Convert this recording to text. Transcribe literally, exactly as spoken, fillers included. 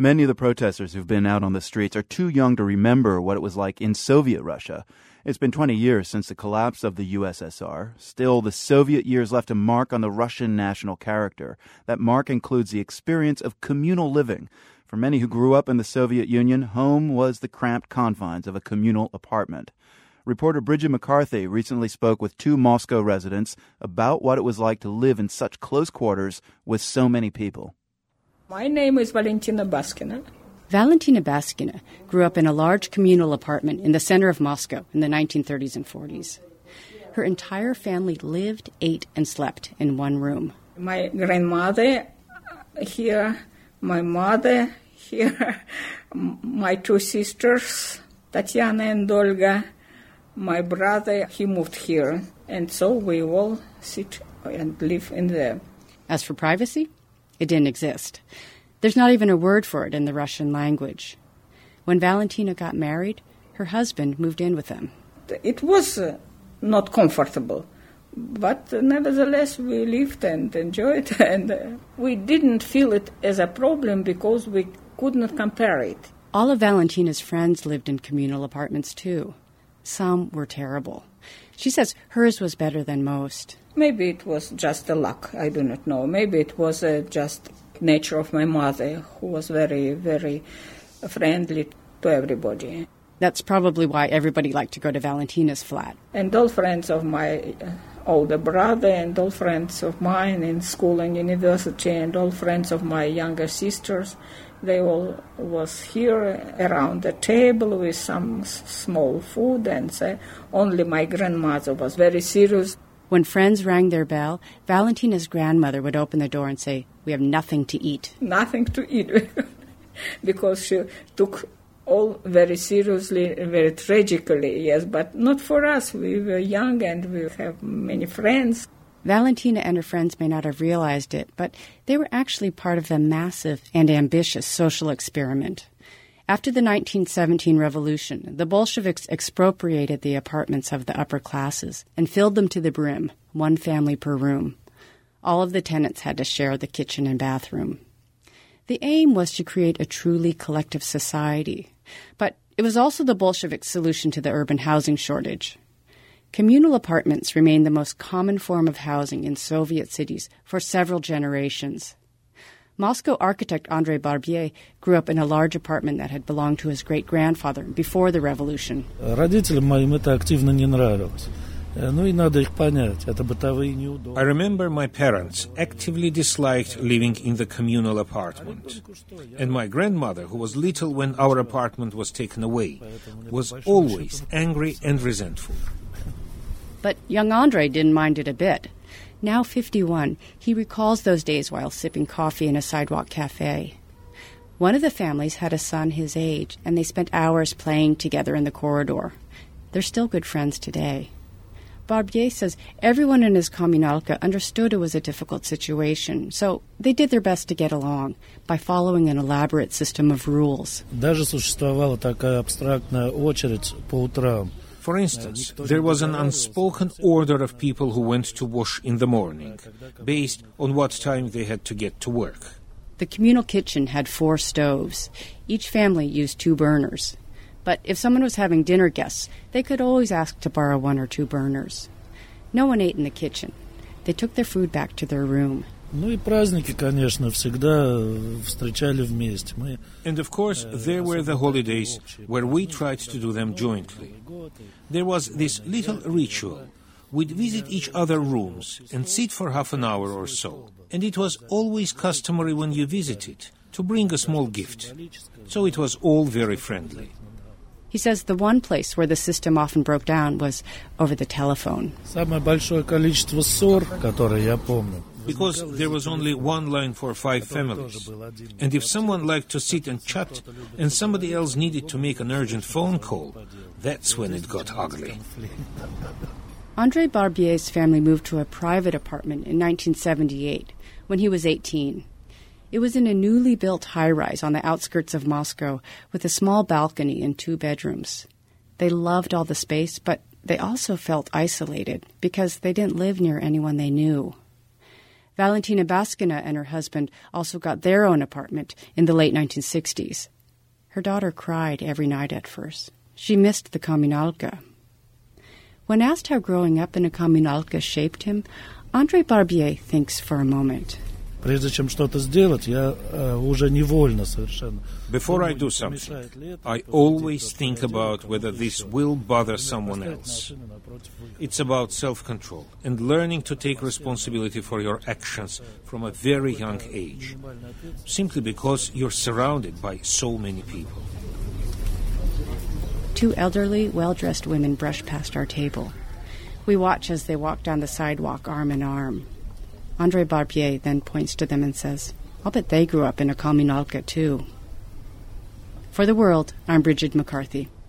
Many of the protesters who've been out on the streets are too young to remember what it was like in Soviet Russia. It's been twenty years since the collapse of the U S S R. Still, the Soviet years left a mark on the Russian national character. That mark includes the experience of communal living. For many who grew up in the Soviet Union, home was the cramped confines of a communal apartment. Reporter Bridget McCarthy recently spoke with two Moscow residents about what it was like to live in such close quarters with so many people. My name is Valentina Baskina. Valentina Baskina grew up in a large communal apartment in the center of Moscow in the nineteen thirties and forties. Her entire family lived, ate, and slept in one room. My grandmother here, my mother here, my two sisters, Tatiana and Olga, my brother, he moved here. And so we all sit and live in there. As for privacy, it didn't exist. There's not even a word for it in the Russian language. When Valentina got married, her husband moved in with them. It was uh, not comfortable, but uh, nevertheless we lived and enjoyed, and uh, we didn't feel it as a problem because we could not compare it. All of Valentina's friends lived in communal apartments too. Some were terrible. She says hers was better than most. Maybe it was just a luck, I do not know. Maybe it was uh, just nature of my mother, who was very, very friendly to everybody. That's probably why everybody liked to go to Valentina's flat. And all friends of my uh, older brother, and all friends of mine in school and university, and all friends of my younger sisters, they all was here around the table with some s- small food, and uh, only my grandmother was very serious. When friends rang their bell, Valentina's grandmother would open the door and say, "We have nothing to eat." Nothing to eat, because she took all very seriously, very tragically, yes, but not for us. We were young and we have many friends. Valentina and her friends may not have realized it, but they were actually part of a massive and ambitious social experiment. After the nineteen seventeen revolution, the Bolsheviks expropriated the apartments of the upper classes and filled them to the brim, one family per room. All of the tenants had to share the kitchen and bathroom. The aim was to create a truly collective society, but it was also the Bolsheviks' solution to the urban housing shortage. Communal apartments remained the most common form of housing in Soviet cities for several generations. Moscow architect Andrei Barbier grew up in a large apartment that had belonged to his great-grandfather before the revolution. Родителям моим это активно не нравилось. Ну и надо их понять. Это бытовые неудобства. I remember my parents actively disliked living in the communal apartment. And my grandmother, who was little when our apartment was taken away, was always angry and resentful. But young Andrei didn't mind it a bit. Now fifty-one, he recalls those days while sipping coffee in a sidewalk cafe. One of the families had a son his age, and they spent hours playing together in the corridor. They're still good friends today. Barbier says everyone in his communalka understood it was a difficult situation, so they did their best to get along by following an elaborate system of rules. Даже существовала такая абстрактная очередь по утрам. For instance, there was an unspoken order of people who went to wash in the morning, based on what time they had to get to work. The communal kitchen had four stoves. Each family used two burners. But if someone was having dinner guests, they could always ask to borrow one or two burners. No one ate in the kitchen. They took their food back to their room. Ну и праздники, конечно, всегда встречали вместе. Мы And of course, there were the holidays where we tried to do them jointly. There was this little ritual. We'd visit each other's rooms and sit for half an hour or so. And it was always customary when you visited to bring a small gift. So it was all very friendly. He says the one place where the system often broke down was over the telephone. Самое большое количество ссор, которые я помню. Because there was only one line for five families. And if someone liked to sit and chat, and somebody else needed to make an urgent phone call, that's when it got ugly. Andrei Barbier's family moved to a private apartment in nineteen seventy-eight, when he was eighteen. It was in a newly built high-rise on the outskirts of Moscow with a small balcony and two bedrooms. They loved all the space, but they also felt isolated because they didn't live near anyone they knew. Valentina Baskina and her husband also got their own apartment in the late nineteen sixties. Her daughter cried every night at first. She missed the kommunalka. When asked how growing up in a kommunalka shaped him, Andrei Barbier thinks for a moment. Before I do something, I always think about whether this will bother someone else. It's about self-control and learning to take responsibility for your actions from a very young age, simply because you're surrounded by so many people. Two elderly, well-dressed women brush past our table. We watch as they walk down the sidewalk arm in arm. Andrei Barbier then points to them and says, "I'll bet they grew up in a kommunalka too." For The World, I'm Bridget McCarthy.